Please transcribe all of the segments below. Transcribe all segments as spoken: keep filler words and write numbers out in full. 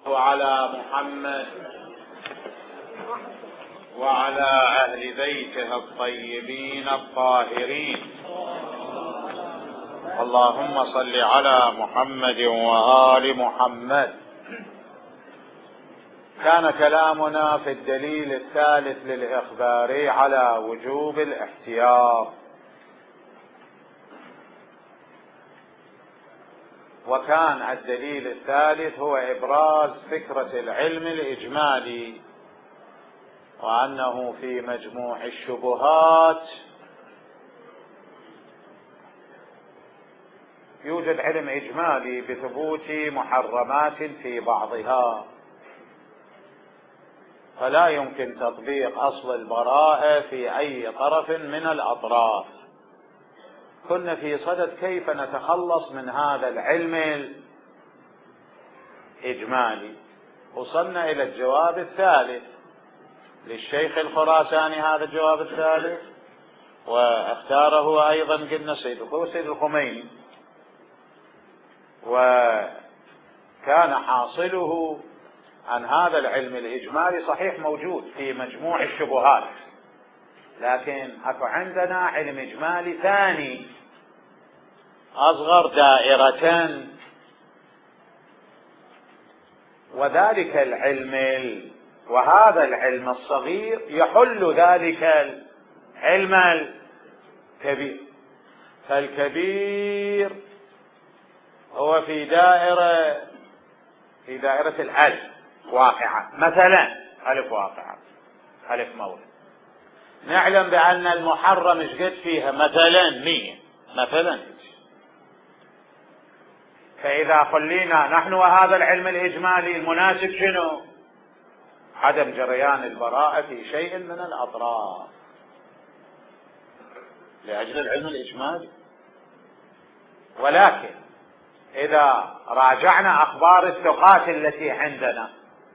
وعلى محمد وعلى أهل بيته الطيبين الطاهرين. اللهم صل على محمد وآل محمد. كان كلامنا في الدليل الثالث للإخبار على وجوب الاحتياط، وكان الدليل الثالث هو إبراز فكرة العلم الإجمالي، وأنه في مجموع الشبهات يوجد علم إجمالي بثبوت محرمات في بعضها، فلا يمكن تطبيق أصل البراءة في أي طرف من الأطراف. كنا في صدد كيف نتخلص من هذا العلم الإجمالي. وصلنا إلى الجواب الثالث للشيخ الخراساني، هذا الجواب الثالث، واختاره أيضا قلنا سيد سيد الخميني، وكان حاصله أن هذا العلم الإجمالي صحيح موجود في مجموع الشبهات، لكن أكو عندنا علم إجمالي ثاني أصغر دائرة، وذلك العلم وهذا العلم الصغير يحل ذلك العلم الكبير. فالكبير هو في دائرة في دائرة الألف واقعة، مثلا ألف واقعة، ألف مولد. نعلم بأن المحرم ايش قد فيها؟ مثلا مية مثلا. فإذا خلينا نحن وهذا العلم الإجمالي المناسب شنو؟ عدم جريان البراءة في شيء من الأطراف لأجل العلم الإجمالي. ولكن إذا راجعنا أخبار الثقات التي عندنا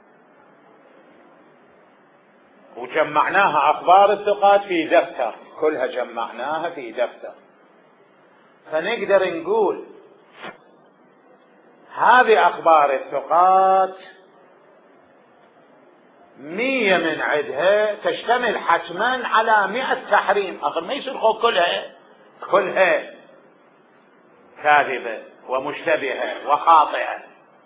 وجمعناها، أخبار الثقات في دفتر، كلها جمعناها في دفتر، فنقدر نقول هذه أخبار الثقات مية من عدها تشتمل حتما على مئة تحريم. أخر ما يصير خوف كلها كلها كاذبة ومشتبهة وخاطئة،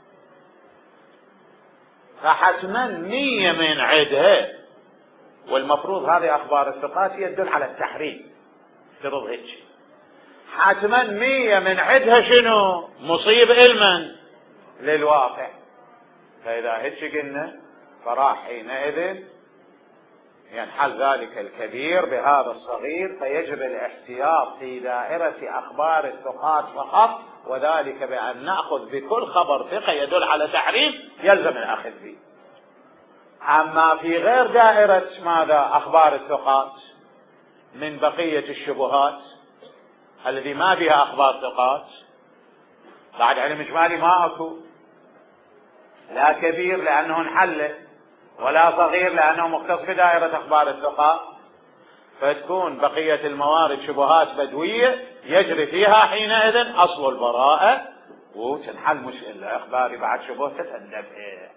فحتما مية من عدها، والمفروض هذه أخبار الثقات يدل على التحريم، افترض هيك، حتما مية من عدها شنو؟ مصيب علما للواقع. فإذا هيك قلنا فراح حينئذ ينحل ذلك الكبير بهذا الصغير، فيجب الاحتياط في دائرة أخبار الثقات فقط، وذلك بأن نأخذ بكل خبر ثقة يدل على تحريم يلزم الأخذ به. أما في غير دائرة ماذا؟ أخبار الثقات من بقية الشبهات الذي ما بها أخبار ثقات، بعد علم إجمالي ما أكو، لا كبير لأنه انحل، ولا صغير لأنه مختص بدائرة أخبار الثقات، فتكون بقية الموارد شبهات بدوية يجري فيها حينئذ أصل البراءة، وتنحل مشكلة الأخبار بعد شبهة تتندفع.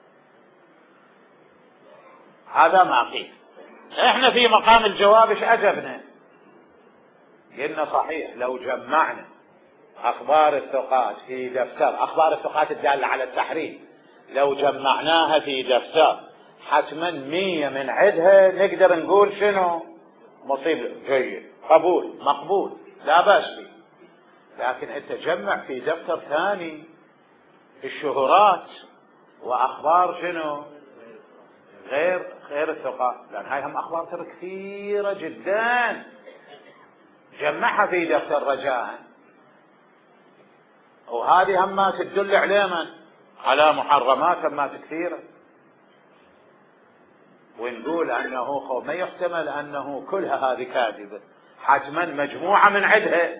هذا ما قيل. احنا في مقام الجواب ايش أجبنا؟ قلنا صحيح لو جمعنا أخبار الثقات في دفتر، أخبار الثقات الدالة على التحريم، لو جمعناها في دفتر حتما مية من عدها نقدر نقول شنو؟ مصيبة، جيد، قبول، مقبول، لا بأس به. لكن انت جمع في دفتر ثاني الشهرات وأخبار شنو؟ غير غير الثقات، لأن هاي هم أخبار ترى كثيرة جدا، جمعها في دفتر رجاء، وهذه هم ما تدل علينا على محرمات ما كثيرة، ونقول أنه ما يحتمل أنه كلها هذه كاذبة، حتما مجموعة من عدها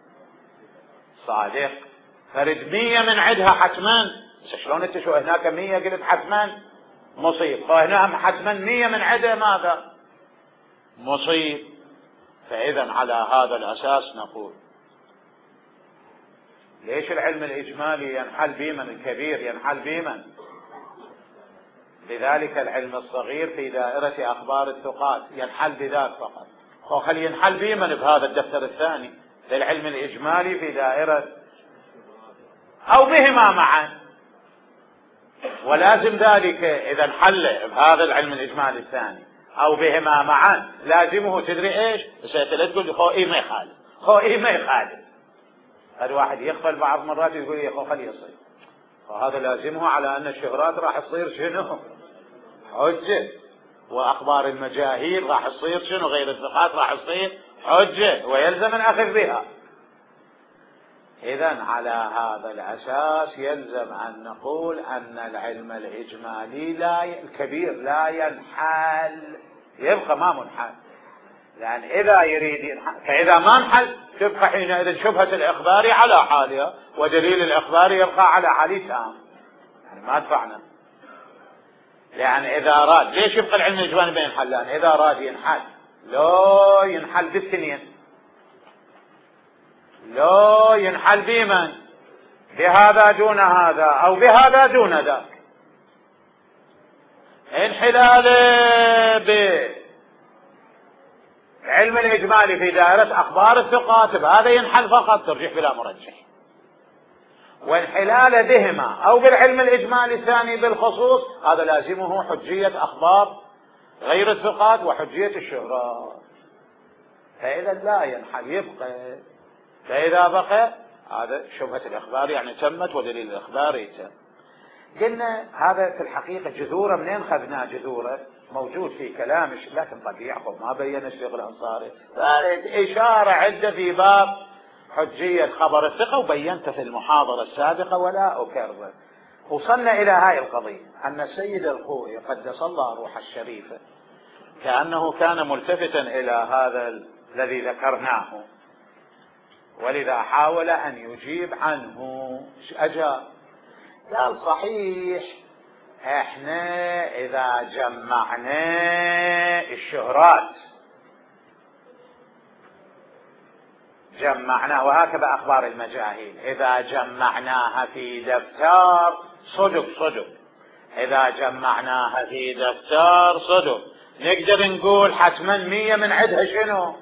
صادق، فرد مية من عدها حتما. شلون انت شو هناك مية قلت حتما مصيب، فهنا هم حتما مية من عدها ماذا؟ مصيب. فإذا على هذا الأساس نقول ليش العلم الإجمالي ينحل بمن؟ الكبير ينحل بمن؟ لذلك العلم الصغير في دائرة أخبار الثقات ينحل بذاك فقط، وخل ينحل بمن بهذا الدفتر الثاني للعلم الإجمالي في دائرة، أو بهما معا. ولازم ذلك إذا انحل بهذا العلم الإجمالي الثاني أو بهما معا لازمه تدري إيش؟ لا تقول خو إيه ما يخالف، خو إيه ما يخالف. هذا واحد يقبل بعض مرات يقول يا خو خليه يصير، فهذا لازمه على أن الشهرات راح تصير شنو؟ حجة. وأخبار المجاهيل راح تصير شنو؟ غير الثقات راح تصير حجة، ويلزم الأخذ بها. إذن على هذا الأساس يلزم أن نقول أن العلم الإجمالي لا الكبير لا ينحل، يبقى ما منحل، لأن إذا يريد ينحل، فإذا ما انحل تبقى حينئذ شبهة الإخبار على حالها ودليل الإخبار يبقى على حال تام، يعني ما دفعنا. لأن إذا أراد ليش يبقى العلم الإجمالي ما ينحل؟ لأن إذا أراد ينحل لو ينحل بالسنين، لو ينحل بمن؟ بهذا دون هذا أو بهذا دون ذاك. انحلال بعلم الإجمالي في دائرة أخبار الثقات بهذا ينحل فقط ترجح بلا مرجح، وانحلال بهما أو بالعلم الإجمالي الثاني بالخصوص هذا لازمه حجية أخبار غير الثقات وحجية الشهرات. فإذا لا ينحل يبقى، فإذا بقى هذا شبهة الإخبار يعني تمت ودليل الإخبار يتم. قلنا هذا في الحقيقة جذوره منين خذناه؟ جذوره موجود في كلام لكن طبيعي يعقوب ما بين الشيخ الأنصاري، إشارة عدة في باب حجية خبر الثقة وبينت في المحاضرة السابقة ولا أكرر. وصلنا إلى هاي القضية أن السيد الخوئي قدس الله روح الشريفة كأنه كان ملتفتا إلى هذا الذي ذكرناه، ولذا حاول أن يجيب عنه. أجاب قال صحيح احنا إذا جمعنا الشهرات جمعناها، وهكذا أخبار المجاهيل إذا جمعناها في دفتر صدق صدق، إذا جمعناها في دفتر صدق نقدر نقول حتما مية من عدها شنو؟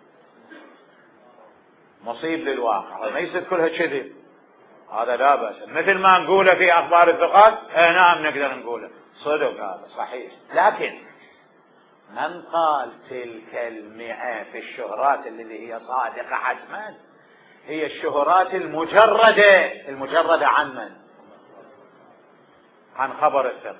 مصيب للواقع، ما يصير كلها كذب، هذا لا بأس. مثل ما نقوله في أخبار الثقات اه نعم نقدر نقوله صدق، هذا صحيح. لكن من قال تلك المئة في الشهرات التي هي صادقة حتما هي الشهرات المجردة، المجردة عن من؟ عن خبر الثقة.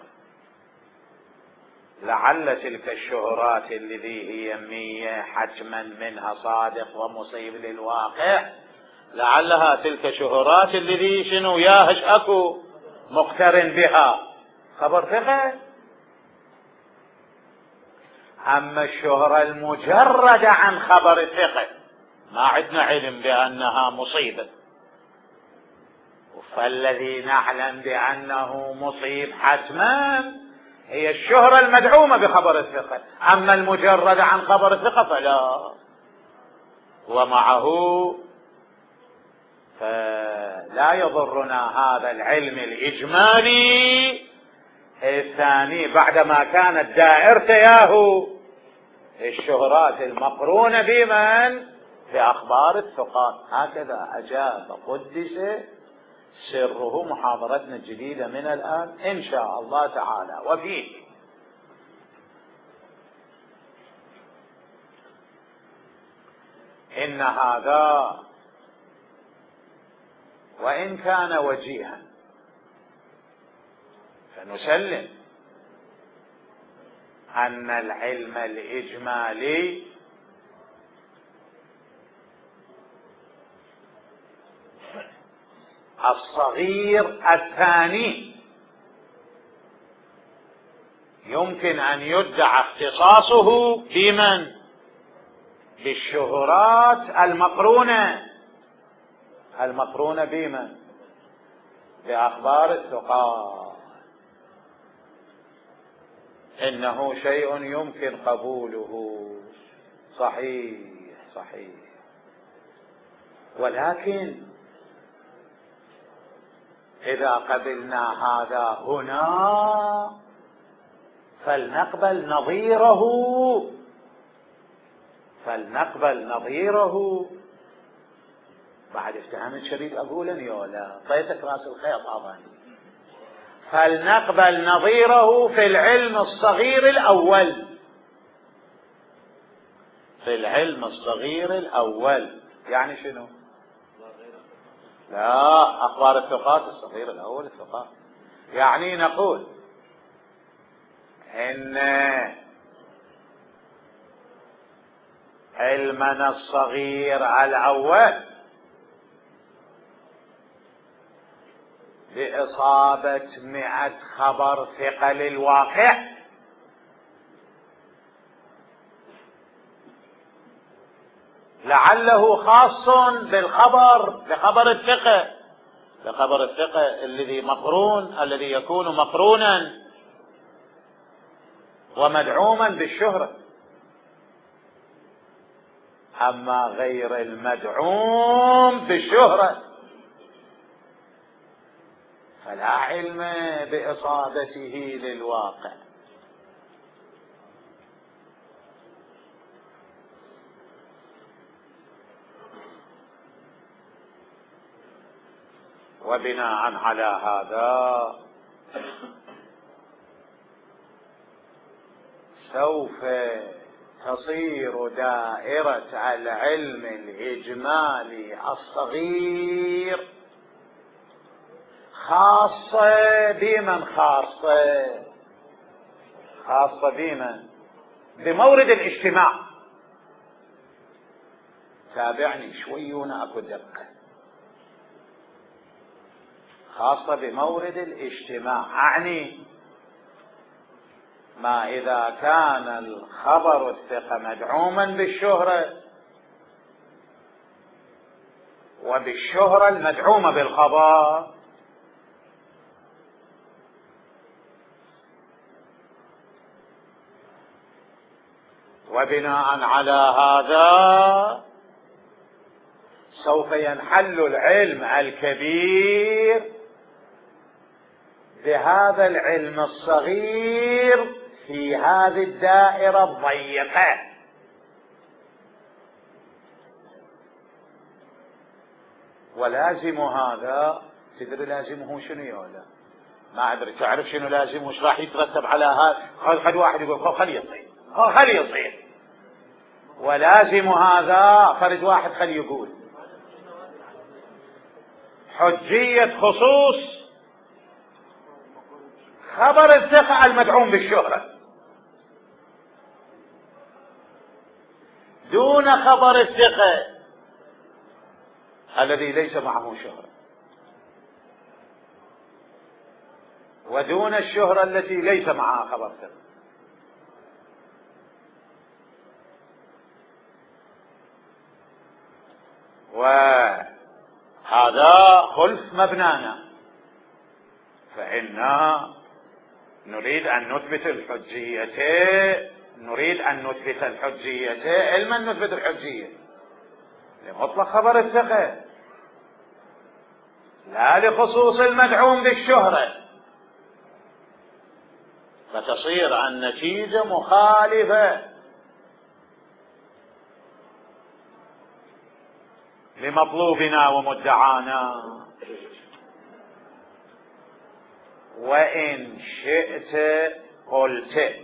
لعل تلك الشهرات التي هي مية حتما منها صادق ومصيب للواقع، لعلها تلك شهرات الذي شنو ياهش اكو مقترن بها خبر ثقة. اما الشهرة المجردة عن خبر الثقة ما عندنا علم بانها مصيبة، فالذي نعلم بانه مصيب حتما هي الشهرة المدعومة بخبر الثقة، اما المجردة عن خبر الثقة فلا. ومعه فلا يضرنا هذا العلم الإجمالي الثاني بعدما كانت دائرته ياهو الشهرات المقرونة بمن؟ بأخبار الثقات. هكذا أجاب قدس سره محاضرتنا الجديدة من الآن إن شاء الله تعالى. وفيه إن هذا وإن كان وجيها فنسلم أن العلم الإجمالي الصغير الثاني يمكن أن يدعى اختصاصه بمن؟ بالشهرات المقرونة المقرونة بمن؟ بأخبار الثقات. إنه شيء يمكن قبوله، صحيح صحيح. ولكن إذا قبلنا هذا هنا فلنقبل نظيره فلنقبل نظيره بعد افتهام شديد أقولني ولا طيتك رأس الخيط أظن. فلنقبل نظيره في العلم الصغير الأول في العلم الصغير الأول يعني شنو؟ لا، أخبار الثقات الصغير الأول الثقات، يعني نقول إن علمنا الصغير الأول بإصابة مئة خبر ثقة للواقع لعله خاص بالخبر بخبر الثقة بخبر الثقة الذي مقرون الذي يكون مقرونا ومدعوما بالشهرة. أما غير المدعوم بالشهرة فلا علم بإصابته للواقع. وبناء على هذا سوف تصير دائرة العلم الإجمالي الصغير خاصة بمن خاصة خاصة بمن بمورد الاجتماع. تابعني شوي هنا اكو دقة. خاصة بمورد الاجتماع اعني ما اذا كان الخبر الثقة مدعوما بالشهرة وبالشهرة المدعومة بالخبر، وبناء على هذا سوف ينحل العلم الكبير بهذا العلم الصغير في هذه الدائرة الضيقة. ولازم هذا تدري لازمه شنو يا ولا ما ادري تعرف شنو لازم وش راح يترتب على هذا؟ خل واحد يقول خليه يصير خليه يصير ولازم هذا فرد واحد خليه يقول حجية خصوص خبر الثقة المدعوم بالشهرة دون خبر الثقة الذي ليس معه شهرة، ودون الشهرة التي ليس معها خبر ثقة. وهذا خلف مبنانا، فإنا نريد أن نثبت الحجية نريد أن نثبت الحجية علما نثبت الحجية لمطلق خبر الثقة لا لخصوص المدعوم بالشهرة، فتصير النتيجة مخالفة لمطلوبنا ومدعانا. وإن شئت قلت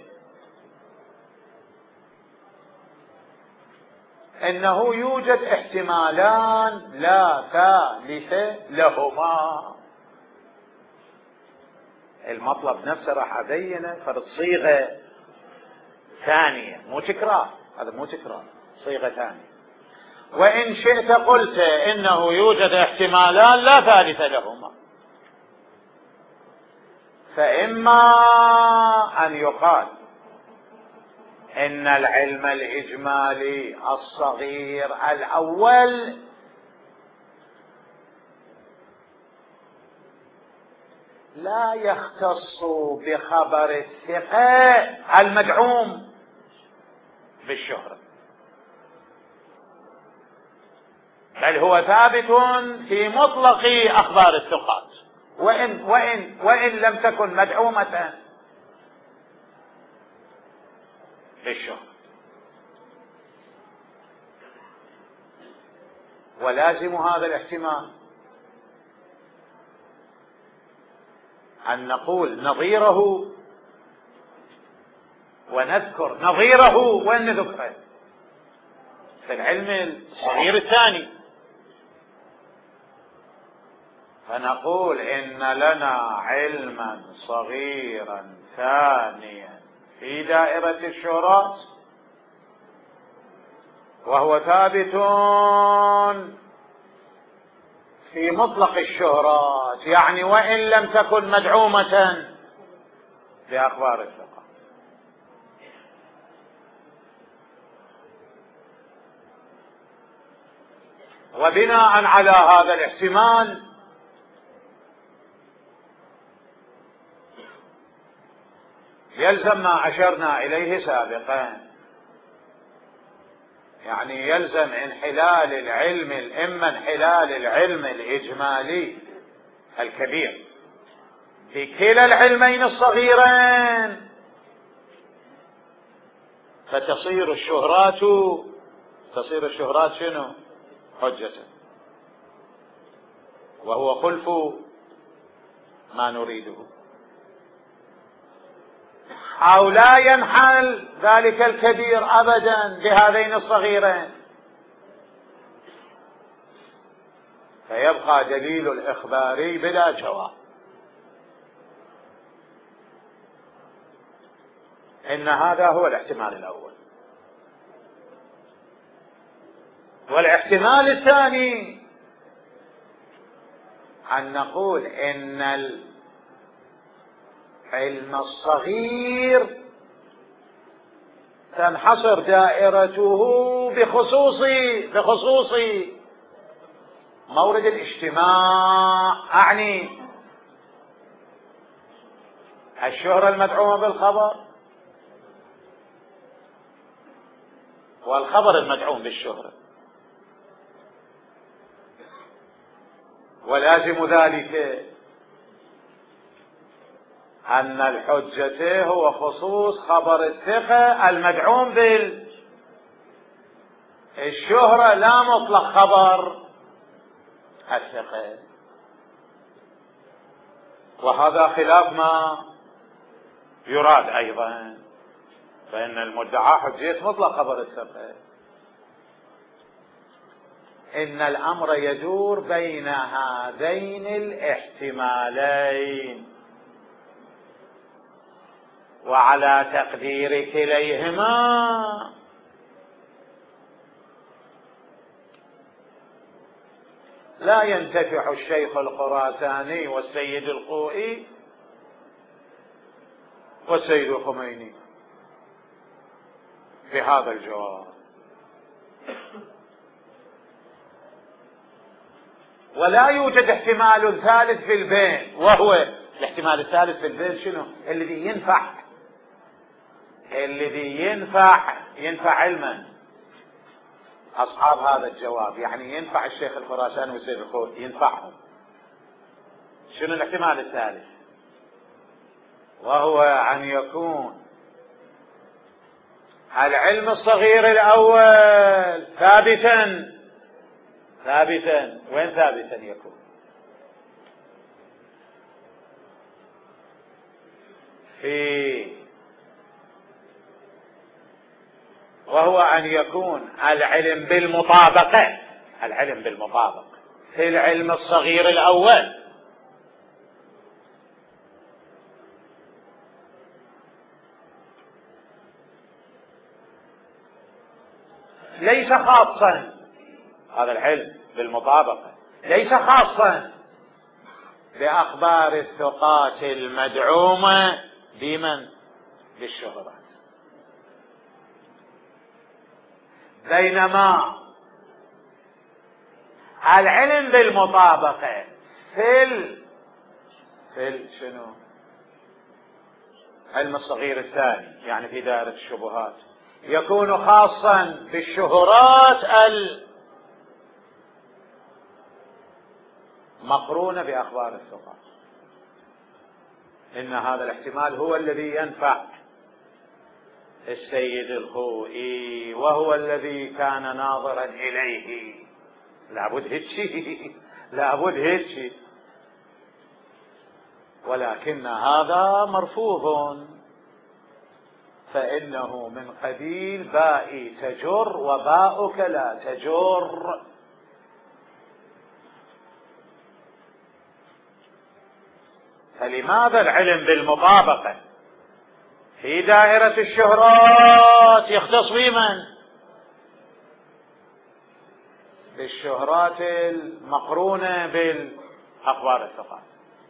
إنه يوجد احتمالان لا ثالث لهما. المطلب نفسه راح أبينه فرد صيغة ثانية مو تكرار، هذا مو تكرار، صيغة ثانية. وإن شئت قلت إنه يوجد احتمالان لا ثالث لهما، فإما أن يقال إن العلم الإجمالي الصغير الأول لا يختص بخبر الثقة المدعوم بالشهرة، بل هو ثابت في مطلق أخبار الثقات وإن, وإن, وإن لم تكن مدعومة بالشهرة. ولازم هذا الاحتمال أن نقول نظيره ونذكر نظيره وأن ذكره في العلم الصغير الثاني، فنقول إن لنا علما صغيرا ثانيا في دائرة الشهرات وهو ثابت في مطلق الشهرات، يعني وإن لم تكن مدعومة بأخبار الثقة. وبناء على هذا الاحتمال يلزم ما أشرنا إليه سابقا، يعني يلزم انحلال العلم الإما انحلال العلم الإجمالي الكبير بكلا العلمين الصغيرين، فتصير الشهرات تصير الشهرات شنو؟ حجة، وهو خلف ما نريده. أو لا ينحل ذلك الكبير أبدا بهذين الصغيرين، فيبقى دليل الإخباري بلا جواب. إن هذا هو الاحتمال الأول. والاحتمال الثاني أن نقول إن العلم الصغير تنحصر دائرته بخصوص بخصوص مورد الاجتماع، أعني الشهرة المدعومة بالخبر والخبر المدعوم بالشهرة. ولازم ذلك أن الحجة هو خصوص خبر الثقة المدعوم بالشهرة لا مطلق خبر الثقة، وهذا خلاف ما يراد أيضا، فإن المدعى حجية مطلق خبر الثقة. إن الأمر يدور بين هذين الاحتمالين، وعلى تقدير كليهما لا ينتفع الشيخ الخراساني والسيد الخوئي والسيد الخميني بهذا الجواب. ولا يوجد احتمال ثالث في البين، وهو الاحتمال الثالث في البين شنو؟ الذي ينفع الذي ينفع ينفع علما أصحاب هذا الجواب، يعني ينفع الشيخ الخراساني والسيد الخوئي ينفعهم. شنو الاحتمال الثالث؟ وهو أن يكون العلم الصغير الأول ثابتا ثابتا وين ثابتا يكون؟ في وهو أن يكون العلم بالمطابقة العلم بالمطابقة في العلم الصغير الأول ليس خاصا، هذا العلم بالمطابقة ليس خاصا بأخبار الثقات المدعومة بمن؟ بالشهرة، بينما العلم بالمطابقة في ال في ال شنو؟ علم الصغير الثاني، يعني في دائرة الشبهات، يكون خاصا بالشهرات المقرونة بأخبار الثقات. إن هذا الاحتمال هو الذي ينفع السيد الخوئي وهو الذي كان ناظرا إليه. لابد هيك لابد هيك، ولكن هذا مرفوض، فإنه من قبيل بائي تجر وباؤك لا تجر. فلماذا العلم بالمطابقة في دائرة الشهرات يختص بمن؟ بالشهرات المقرونة بالأخبار الثقات.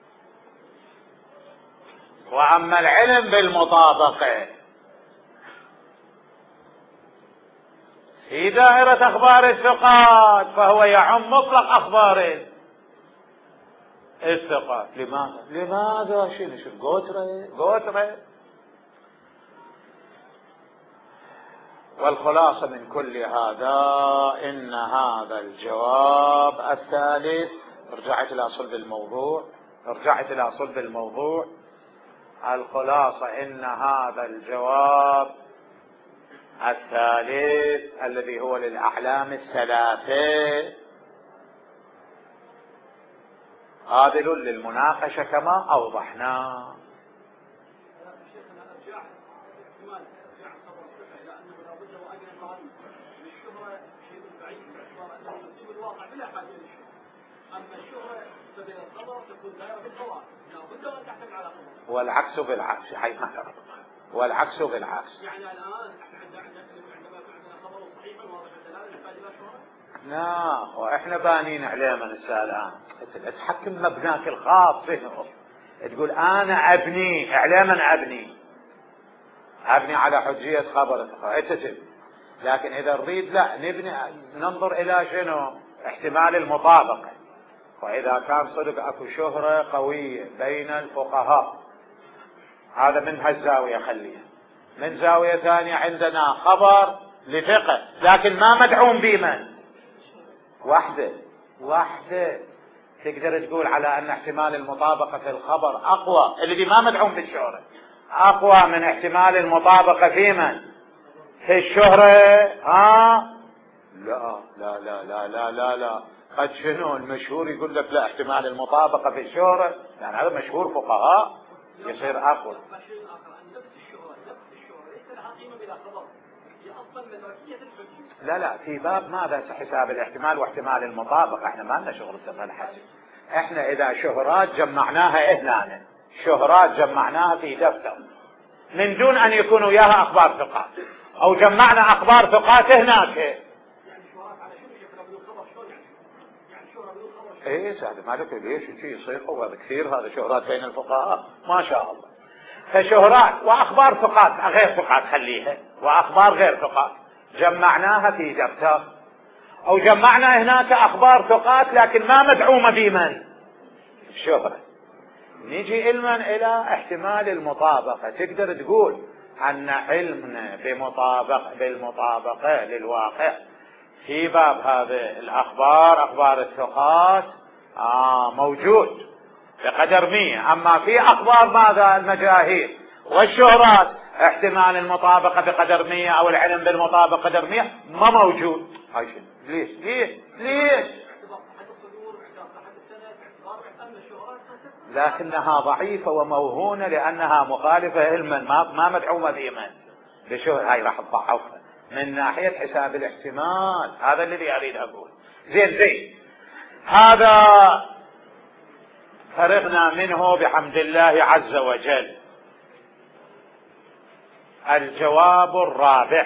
وأما العلم بالمطابقة في دائرة أخبار الثقات فهو يعم مطلق أخبار الثقات. لماذا؟ لماذا؟ شنو شو قوترة قوترة. والخلاصة من كل هذا إن هذا الجواب الثالث، رجعت إلى صلب الموضوع رجعت إلى صلب الموضوع الخلاصة إن هذا الجواب الثالث الذي هو للأحلام الثلاثة قابل للمناقشة كما أوضحنا. والعكس بالعكس، حي ما ترى والعكس بالعكس. يعني الآن عندما عندنا خبر صحيح واضح الدلالة يحتاج إلى شهرة؟ لا، وإحنا بانين عليه من الساعة الآن. تحكم مبناك الخاص فيه، تقول أنا أبني إعلاما أبني أبني على حجية خبر الثقة، لكن إذا نريد لا نبني ننظر إلى شنو؟ احتمال المطابقة. وإذا كان صدق أكو شهرة قوية بين الفقهاء، هذا من هالزاوية خليها. من زاوية ثانية عندنا خبر لثقة لكن ما مدعوم بمن؟ وحده وحده تقدر تقول على أن احتمال المطابقة في الخبر أقوى، الذي ما مدعوم بالشهرة أقوى من احتمال المطابقة في من؟ في الشهرة. ها؟ لا لا لا لا لا لا لا قد شنو المشهور يقول لك لا احتمال المطابقة في الشهرة، يعني هذا مشهور فقهاء يصير أقوى. لا لا في باب ماذا حساب الاحتمال واحتمال المطابقة، احنا ما لنا شغل بهالحسب. احنا اذا شهرات جمعناها هنا، شهرات جمعناها في دفتر من دون ان يكونوا وياها اخبار ثقات، او جمعنا اخبار ثقات هناك. ايه سهل مالك ليش شيء يصير هو كثير هذا شهرات بين الفقهاء ما شاء الله. فشهرات واخبار ثقات غير ثقات خليها، واخبار غير ثقات جمعناها في دفتر، او جمعنا هناك اخبار ثقات لكن ما مدعومه بمن؟ الشهرة. نيجي علما الى احتمال المطابقة، تقدر تقول ان علمنا بمطابقة بالمطابقة للواقع في باب هذه الاخبار اخبار الثقات آه موجود بقدر مية. اما في اخبار ماذا المجاهير والشهرات احتمال المطابقة بقدر مية او العلم بالمطابقة قدر مية ما موجود. هاي شنو؟ ليش ليش ليش؟ لكنها ضعيفة وموهونة لانها مخالفة علما ما ما مدعومة بإيمان بشهر. هاي راح تضعفها من ناحية حساب الاحتمال. هذا الذي اريد اقول. زين زين هذا فرغنا منه بحمد الله عز وجل. الجواب الرابع،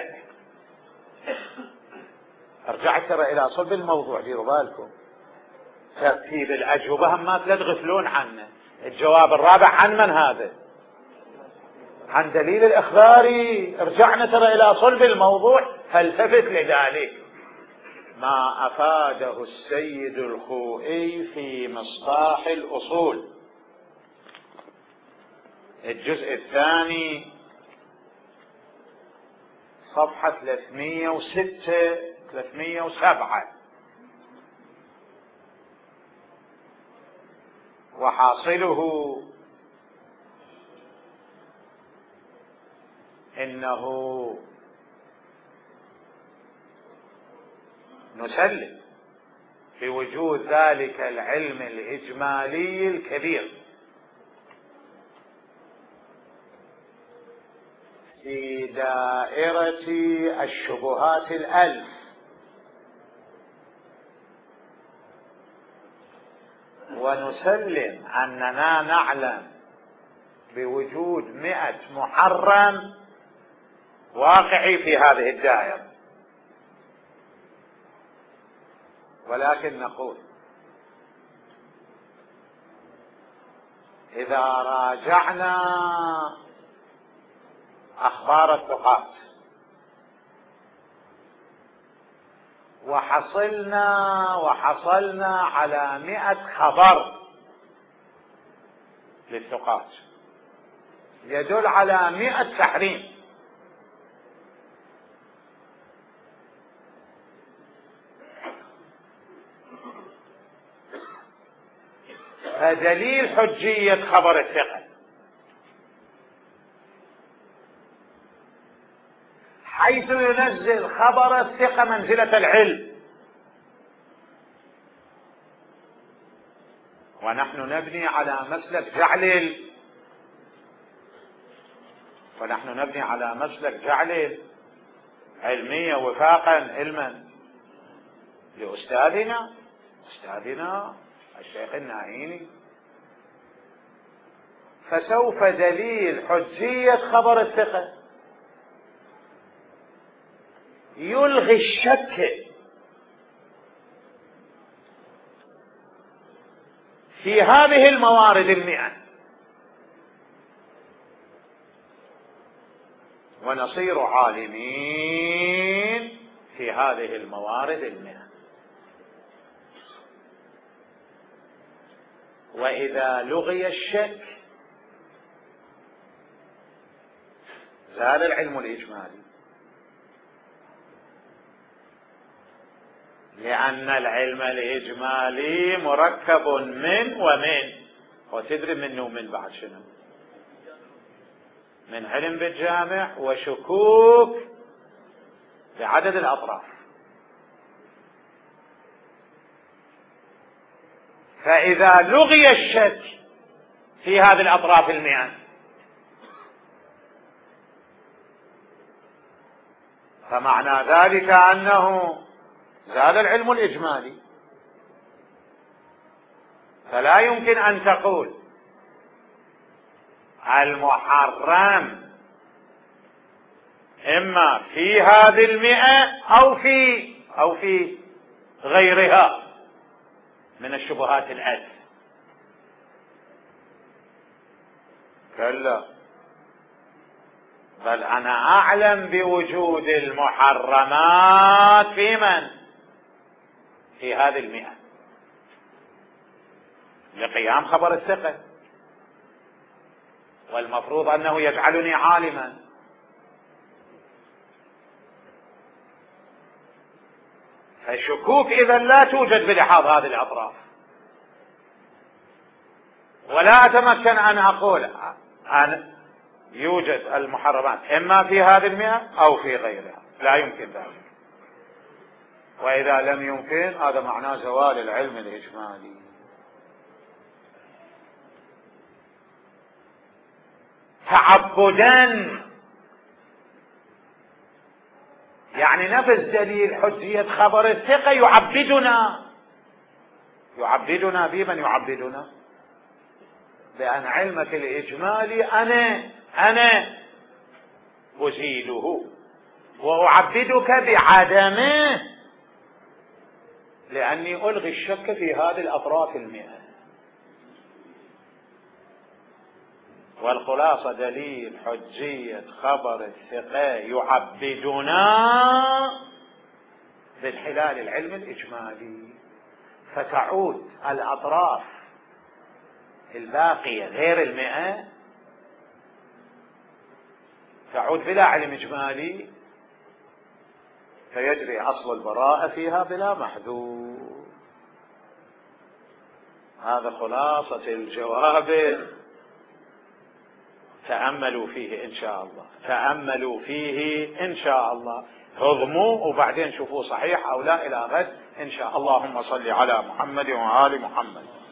رجعت ترى الى صلب الموضوع، ديروا بالكم ترتيب الاجوبة هم ما لا تغفلون عنه. الجواب الرابع عن من هذا؟ عن دليل الاخباري. رجعنا ترى الى صلب الموضوع فالتفت لذلك. ما افاده السيد الخوئي في مصباح الاصول الجزء الثاني صفحة ثلاثمية وستة ثلاثمية وسبعة، وحاصله إنه نسلم بوجود ذلك العلم الإجمالي الكبير في دائرة الشبهات الألف، ونسلم أننا نعلم بوجود مئة محرم واقعي في هذه الدائرة، ولكن نقول إذا راجعنا أخبار الثقات وحصلنا وحصلنا على مئة خبر للثقات يدل على مئة تحريم، فدليل حجية خبر الثقة حيث ينزل خبر الثقة منزلة العلم، ونحن نبني على مسلك جعل ونحن نبني على مسلك جعل علمية وفاقا علما لأستاذنا أستاذنا الشيخ الناهيني. فسوف دليل حجية خبر الثقة يلغي الشك في هذه الموارد المئة، ونصير عالمين في هذه الموارد المئة. وإذا لغي الشك زال العلم الإجمالي، لأن العلم الإجمالي مركب من ومن، وتدري منه ومن بعد شنو؟ من علم بالجامع وشكوك بعدد الأطراف. فإذا لغي الشك في هذه الأطراف المئة فمعنى ذلك أنه زال العلم الإجمالي. فلا يمكن أن تقول المحرم إما في هذه المئة أو في أو في غيرها من الشبهات الألف. كلا، بل أنا أعلم بوجود المحرمات في من؟ في هذه المئة، لقيام خبر الثقة، والمفروض أنه يجعلني عالما. فالشكوك إذا لا توجد بلحاظ هذه الأطراف، ولا أتمكن أن أقول أن يوجد المحرمات إما في هذه المئة أو في غيرها، لا يمكن ذلك. وإذا لم يمكن هذا معناه زوال العلم الإجمالي. تعبدا يعني نفذ دليل حجية خبر الثقة يعبدنا يعبدنا بمن يعبدنا بأن علمك الإجمالي أنا أنا أزيله وأعبدك بعدمه، لأني ألغي الشك في هذه الأطراف المئة. والخلاصة دليل حجية خبر الثقة يعبدنا بانحلال العلم الإجمالي، فتعود الأطراف الباقية غير المئة تعود بلا علم إجمالي، فيجري أصل البراءة فيها بلا محذور. هذا خلاصة الجواب تأملوا فيه إن شاء الله، تأملوا فيه إن شاء الله، هضموه وبعدين شوفوه صحيح أو لا إلى غد إن شاء الله. اللهم صل على محمد وآل محمد.